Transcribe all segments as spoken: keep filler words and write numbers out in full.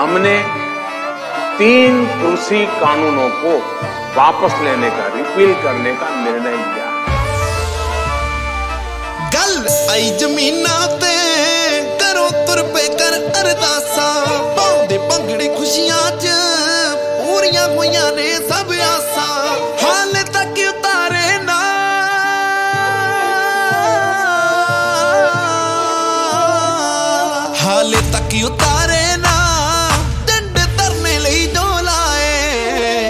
हमने तीन कृषि कानूनों को वापस लेने का, रिपील करने का निर्णय लिया। गल आई जमीना ते करो तुर पे कर अरदासा, पाउंदे भंगड़े खुशियां च पूरियां होइयां ने सब आसा, हाले तक उतारे ना हाले तक उतारे ना डंडे तरने लई जो लाए।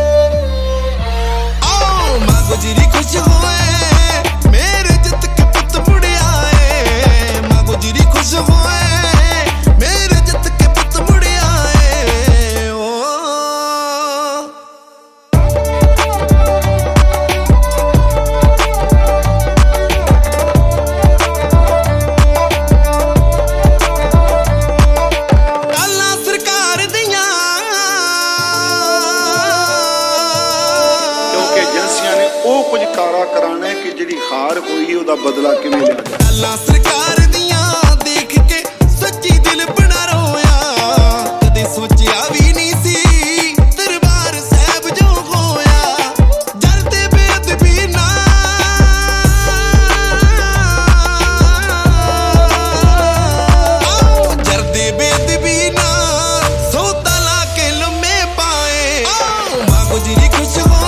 आओ मां गुजरी खुश होए मेरे जित के पुत मुड़े आए, मां गुजरी खुश होए मेरे जित के पुत मुड़े आए। ओ कुछ कारा कराना है कि जिहड़ी हार होई है उहदा बदला किवें लिया जाए। गल्लां सरकार दियां देख के सच्ची दिल बना रोया, कदे सोचिया भी नहीं सी दरबार साहब जो होया। जरदे बेअदबी ना जरदे बेअदबी ना सौदा ला के लम्मे पाए। मां गुजरी खुश होए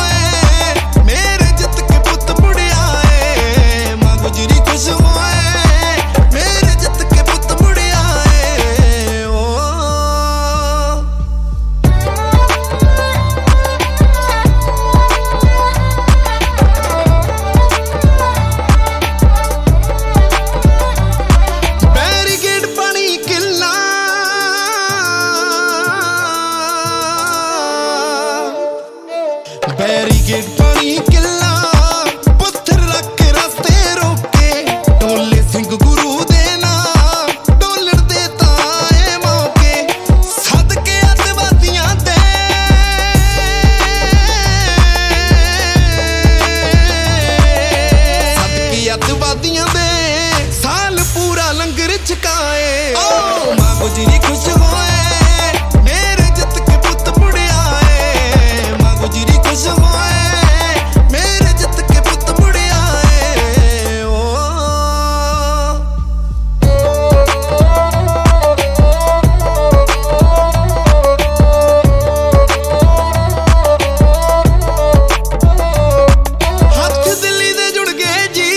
बैरीगेट पानी किला पत्थर रख के रास्ते रोके, डोले सिंह गुरु देना डोलर देता है मौके। सदके अतवादियां दे सदके अतवादियां दे साल पूरा लंगर छकाए। ओ मां गुजरी खुश होए मेरे जित के पुत मुड़े आए, मां गुजरी खुश होए मेरे जित के पुत मुड़े आए। ओ हथ दिल्ली दे जुड़ गए जी,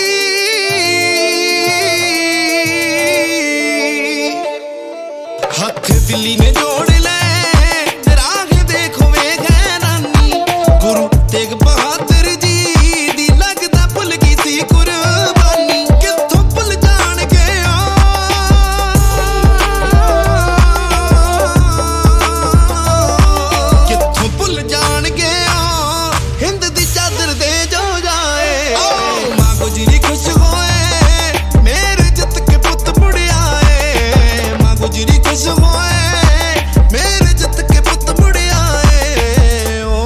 हथ दिल्ली ने जोड़ ले राह देखो वे नानी। गुरु तेग बहादुर जी दी लगदा भुल गई सी कुर्बानी, कित्थों भुल जान गया कित्थों भुल जान गया हिंद दी चादर दे जो जाए। ओ मां गुजरी खुश होए मेरे जित के पुत मुड़े आए, मां गुजरी खुश होए मेरे जित के पुत मुड़े आए। ओ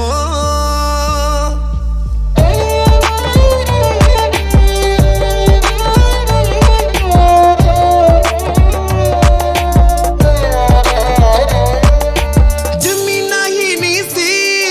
जमीना ही नहीं सी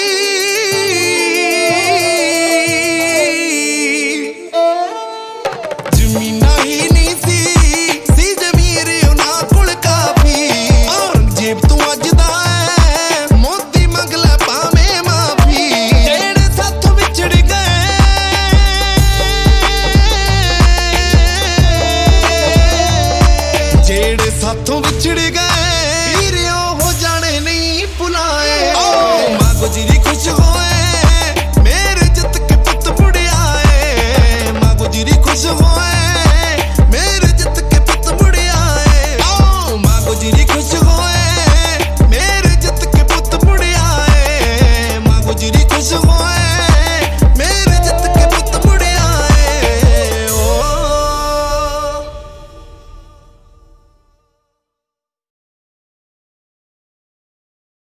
जमीना ही नहीं सी सी जमीर उन्हां कोल काफी। औरंगजेब तू अज दा है मोदी मंग लै भावें माफी, जेड़े साथों विछड़ गए जेड़े साथों विछड़ गए वीर हो जाने नहीं भुलाए। ओ मां गुजरी खुश होए मेरे जित के पुत मुड़े आए, मां गुजरी खुश होए मेरे जित के पुत मुड़े आए। ओ मां गुजरी खुश होए मेरे जित के पुत मुड़े आए, मां गुजरी खुश होए।